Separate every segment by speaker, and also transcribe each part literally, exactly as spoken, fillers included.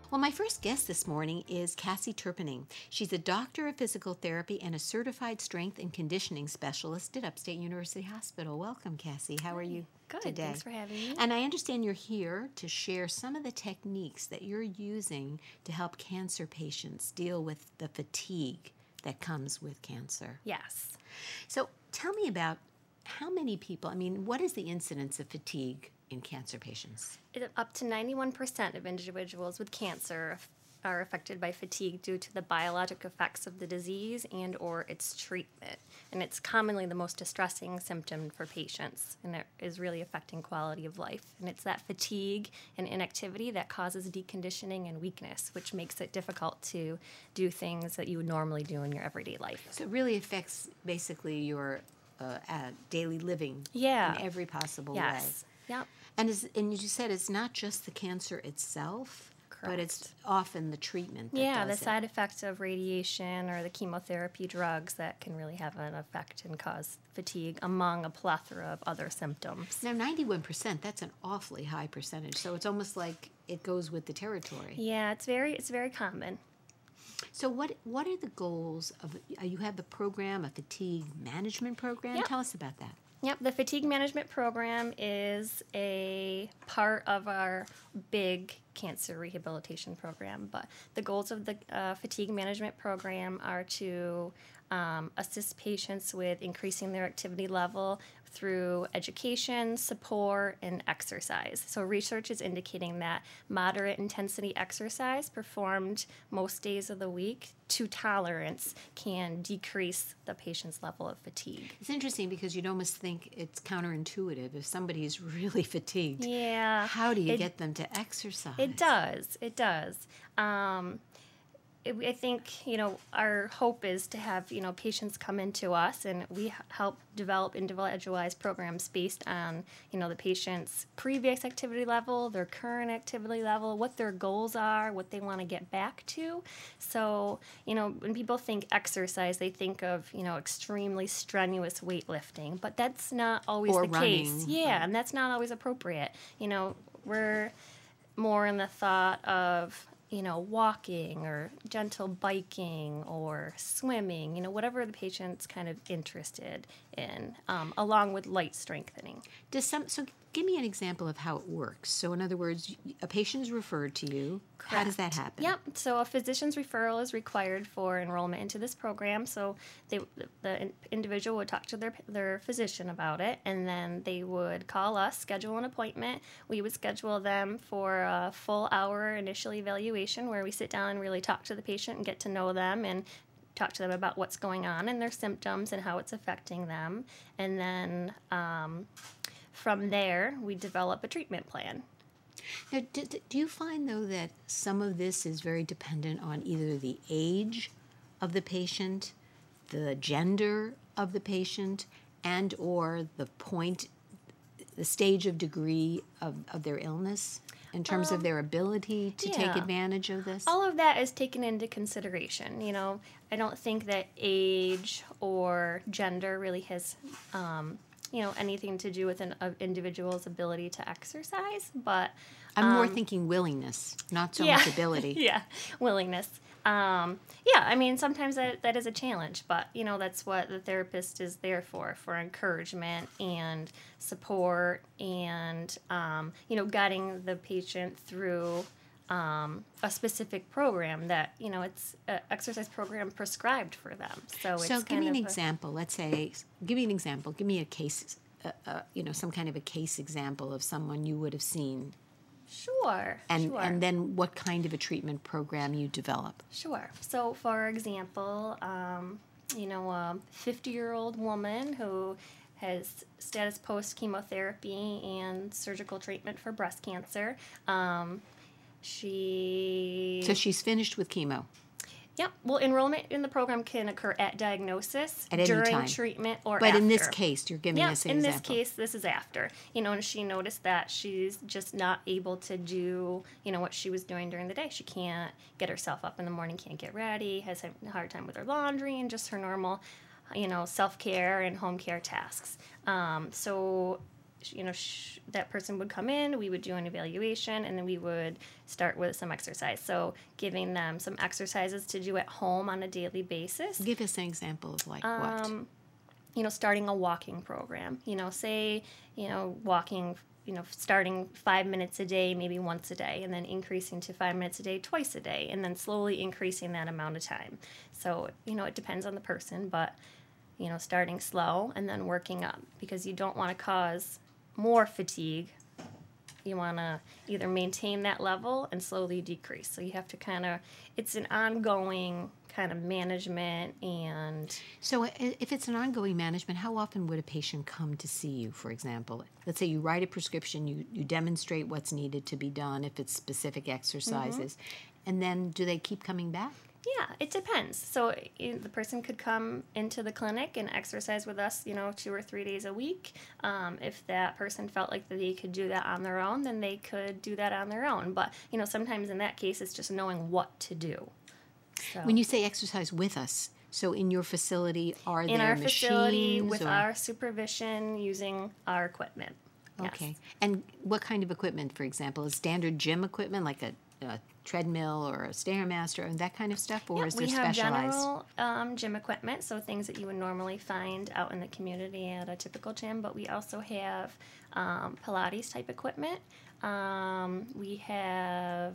Speaker 1: Well, my first guest this morning is Cassie Turpening. She's a doctor of physical therapy and a certified strength and conditioning specialist at Upstate University Hospital. Welcome, Cassie. How are you
Speaker 2: Good.
Speaker 1: today?
Speaker 2: Thanks for having me.
Speaker 1: And I understand you're here to share some of the techniques that you're using to help cancer patients deal with the fatigue that comes with cancer.
Speaker 2: Yes.
Speaker 1: So tell me about how many people, I mean, what is the incidence of fatigue in cancer patients?
Speaker 2: It, up to ninety-one percent of individuals with cancer are affected by fatigue due to the biologic effects of the disease and or its treatment. And it's commonly the most distressing symptom for patients, and it is really affecting quality of life. And it's that fatigue and inactivity that causes deconditioning and weakness, which makes it difficult to do things that you would normally do in your everyday life.
Speaker 1: So it really affects basically your uh, uh, daily living
Speaker 2: Yeah.
Speaker 1: in every possible
Speaker 2: Yes.
Speaker 1: way.
Speaker 2: Yep.
Speaker 1: And, is, and you said it's not just the cancer itself, but it's often the treatment that
Speaker 2: Yeah, the
Speaker 1: does it.
Speaker 2: side effects of radiation or the chemotherapy drugs that can really have an effect and cause fatigue among a plethora of other symptoms.
Speaker 1: Now, ninety-one percent, that's an awfully high percentage. So it's almost like it goes with the territory.
Speaker 2: Yeah, it's very it's very common.
Speaker 1: So what what are the goals of, uh, you have the program, a fatigue management program?
Speaker 2: Yep.
Speaker 1: Tell us about that.
Speaker 2: Yep, the fatigue management program is a part of our big cancer rehabilitation program. But the goals of the uh, fatigue management program are to um, assist patients with increasing their activity level through education, support, and exercise. So research is indicating that moderate intensity exercise performed most days of the week to tolerance can decrease the patient's level of fatigue.
Speaker 1: It's interesting because you'd almost think it's counterintuitive. If somebody's really fatigued,
Speaker 2: Yeah.
Speaker 1: how do you
Speaker 2: it,
Speaker 1: get them to exercise?
Speaker 2: It does. It does. Um, it, I think, you know, our hope is to have, you know, patients come into us and we h- help develop individualized programs based on, you know, the patient's previous activity level, their current activity level, what their goals are, what they want to get back to. So, you know, when people think exercise, they think of, you know, extremely strenuous weightlifting, but that's not always
Speaker 1: Or
Speaker 2: the
Speaker 1: running.
Speaker 2: case. Yeah, and that's not always appropriate. You know, we're more in the thought of, you know, walking or gentle biking or swimming, you know, whatever the patient's kind of interested in, um, along with light strengthening.
Speaker 1: Does some, so give me an example of how it works. So in other words, a patient is referred to you. How does that happen?
Speaker 2: Yep. So a physician's referral is required for enrollment into this program. So they, the individual would talk to their their physician about it, and then they would call us, schedule an appointment. We would schedule them for a full hour initial evaluation where we sit down and really talk to the patient and get to know them and talk to them about what's going on and their symptoms and how it's affecting them. And then um, from there, we develop a treatment plan.
Speaker 1: Now, do, do you find, though, that some of this is very dependent on either the age of the patient, the gender of the patient, and or the point, the stage of degree of, of their illness in terms
Speaker 2: Um,
Speaker 1: of their ability to take
Speaker 2: yeah.
Speaker 1: advantage of this?
Speaker 2: All of that is taken into consideration. You know, I don't think that age or gender really has, um, you know, anything to do with an uh, individual's ability to exercise, but
Speaker 1: I'm more
Speaker 2: um,
Speaker 1: thinking willingness, not so
Speaker 2: yeah.
Speaker 1: much ability.
Speaker 2: yeah, willingness. Um, yeah, I mean, sometimes that, that is a challenge, but, you know, that's what the therapist is there for, for encouragement and support and, um, you know, guiding the patient through um, a specific program that, you know, it's an exercise program prescribed for them. So, it's
Speaker 1: So give
Speaker 2: kind
Speaker 1: me an
Speaker 2: of a-
Speaker 1: example. Let's say, give me an example. Give me a case, uh, uh, you know, some kind of a case example of someone you would have seen.
Speaker 2: Sure,
Speaker 1: And,
Speaker 2: sure.
Speaker 1: and then what kind of a treatment program you develop.
Speaker 2: Sure. So, for example, um, you know, a fifty-year-old woman who has status post chemotherapy and surgical treatment for breast cancer. Um, she.
Speaker 1: So she's finished with chemo.
Speaker 2: Yep. Well, enrollment in the program can occur at diagnosis,
Speaker 1: At any
Speaker 2: during
Speaker 1: time.
Speaker 2: treatment, or
Speaker 1: But
Speaker 2: after.
Speaker 1: in this case, you're giving
Speaker 2: Yeah,
Speaker 1: us an
Speaker 2: in
Speaker 1: example.
Speaker 2: this case, this is after. You know, and she noticed that she's just not able to do, you know, what she was doing during the day. She can't get herself up in the morning, can't get ready, has a hard time with her laundry and just her normal, you know, self-care and home care tasks. Um, so you know, sh- that person would come in, we would do an evaluation, and then we would start with some exercise. So giving them some exercises to do at home on a daily basis.
Speaker 1: Give us an example of like
Speaker 2: Um,
Speaker 1: what?
Speaker 2: You know, starting a walking program. You know, say, you know, walking, you know, starting five minutes a day, maybe once a day, and then increasing to five minutes a day, twice a day, and then slowly increasing that amount of time. So, you know, it depends on the person, but, you know, starting slow and then working up, because you don't want to cause more fatigue. You want to either maintain that level and slowly decrease. So you have to kind of, it's an ongoing kind of management. And
Speaker 1: So i- if it's an ongoing management, how often would a patient come to see you, for example? Let's say you write a prescription, you, you demonstrate what's needed to be done, if it's specific exercises, and then do they keep coming back?
Speaker 2: yeah, it depends. So you know, the person could come into the clinic and exercise with us, you know, two or three days a week. Um, if that person felt like that they could do that on their own, then they could do that on their own. But, you know, sometimes in that case, it's just knowing what to do. So.
Speaker 1: When you say exercise with us, so in your facility, are
Speaker 2: in
Speaker 1: there
Speaker 2: our facility
Speaker 1: machines
Speaker 2: with
Speaker 1: or-
Speaker 2: our supervision using our equipment. Yes.
Speaker 1: Okay. And what kind of equipment, for example? Is standard gym equipment like a, a treadmill or a Stairmaster and that kind of stuff, or
Speaker 2: Yeah,
Speaker 1: is there
Speaker 2: we have
Speaker 1: specialized?
Speaker 2: general um, gym equipment, so things that you would normally find out in the community at a typical gym, but we also have um, Pilates type equipment. Um, we have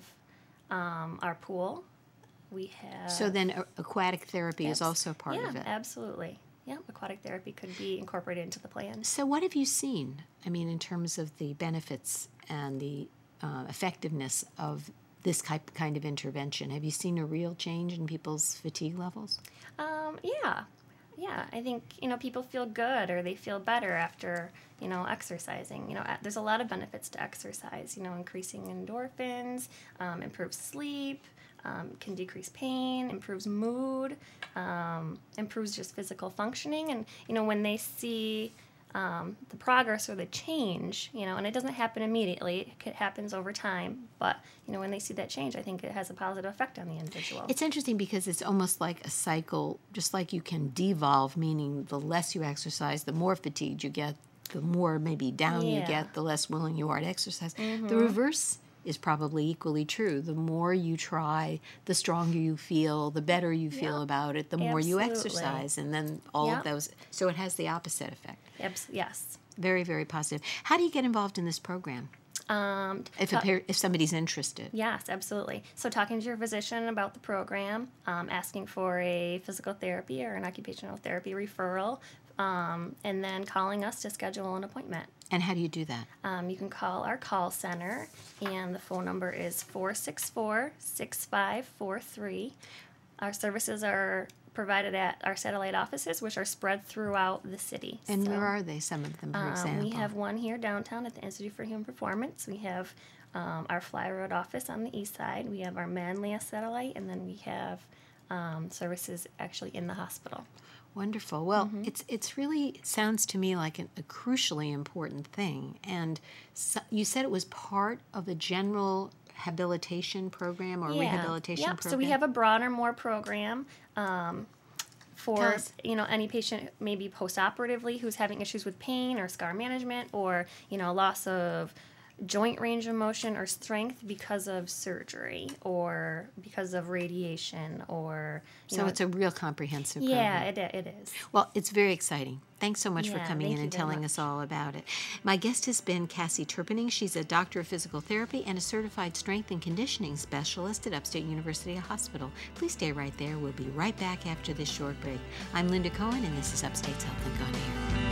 Speaker 2: um, our pool. We have...
Speaker 1: So then a- aquatic therapy is
Speaker 2: Abs-
Speaker 1: also part
Speaker 2: yeah,
Speaker 1: of it.
Speaker 2: absolutely. Yeah, aquatic therapy could be incorporated into the plan.
Speaker 1: So what have you seen? I mean, in terms of the benefits and the uh, effectiveness of this type, kind of intervention, have you seen a real change in people's fatigue levels?
Speaker 2: Um, yeah, yeah. I think, you know, people feel good or they feel better after, you know, exercising. You know, a- there's a lot of benefits to exercise, you know, increasing endorphins, um, improves sleep, um, can decrease pain, improves mood, um, improves just physical functioning. And, you know, when they see um, the progress or the change, you know, and it doesn't happen immediately, it happens over time, but, you know, when they see that change, I think it has a positive effect on the individual.
Speaker 1: It's interesting because it's almost like a cycle, just like you can devolve, meaning the less you exercise, the more fatigued you get, the more maybe down you
Speaker 2: Yeah.
Speaker 1: get, the less willing you are to exercise. The reverse is probably equally true. The more you try, the stronger you feel, the better you feel
Speaker 2: Yeah.
Speaker 1: about it, the more you
Speaker 2: Absolutely.
Speaker 1: exercise, and then all
Speaker 2: Yeah.
Speaker 1: of those. So it has the opposite effect.
Speaker 2: Abs- yes.
Speaker 1: Very, very positive. How do you get involved in this program?
Speaker 2: Um,
Speaker 1: If a
Speaker 2: ta-
Speaker 1: par- if somebody's interested.
Speaker 2: yes, absolutely. So talking to your physician about the program, um, asking for a physical therapy or an occupational therapy referral, um, and then calling us to schedule an appointment.
Speaker 1: And how do you do that?
Speaker 2: Um, you can call our call center, and the phone number is four six four, six five four three. Our services are provided at our satellite offices, which are spread throughout the city.
Speaker 1: And
Speaker 2: So,
Speaker 1: where are they, some of them, for
Speaker 2: um,
Speaker 1: example?
Speaker 2: we have one here downtown at the Institute for Human Performance. We have um, our Fly Road office on the east side. We have our Manlia satellite, and then we have um, services actually in the hospital.
Speaker 1: Wonderful. Well,
Speaker 2: Mm-hmm.
Speaker 1: it's it's really it sounds to me like an, a crucially important thing. And so, you said it was part of a general habilitation program or rehabilitation
Speaker 2: Yep.
Speaker 1: program.
Speaker 2: So we have a broader, more program um,
Speaker 1: Tell
Speaker 2: for
Speaker 1: us.
Speaker 2: you know any patient maybe post-operatively who's having issues with pain or scar management or you know loss of joint range of motion or strength because of surgery or because of radiation or you
Speaker 1: So
Speaker 2: know
Speaker 1: it's a real comprehensive
Speaker 2: yeah
Speaker 1: program.
Speaker 2: it, it is.
Speaker 1: Well, it's very exciting. Thanks so much for
Speaker 2: Yeah,
Speaker 1: coming
Speaker 2: thank
Speaker 1: in
Speaker 2: you
Speaker 1: and
Speaker 2: very
Speaker 1: telling
Speaker 2: much.
Speaker 1: us all about it. My guest has been Cassie Turpening. She's a doctor of physical therapy and a certified strength and conditioning specialist at Upstate University Hospital. Please stay right there. We'll be right back after this short break. I'm Linda Cohen, and this is Upstate's Health and On Air.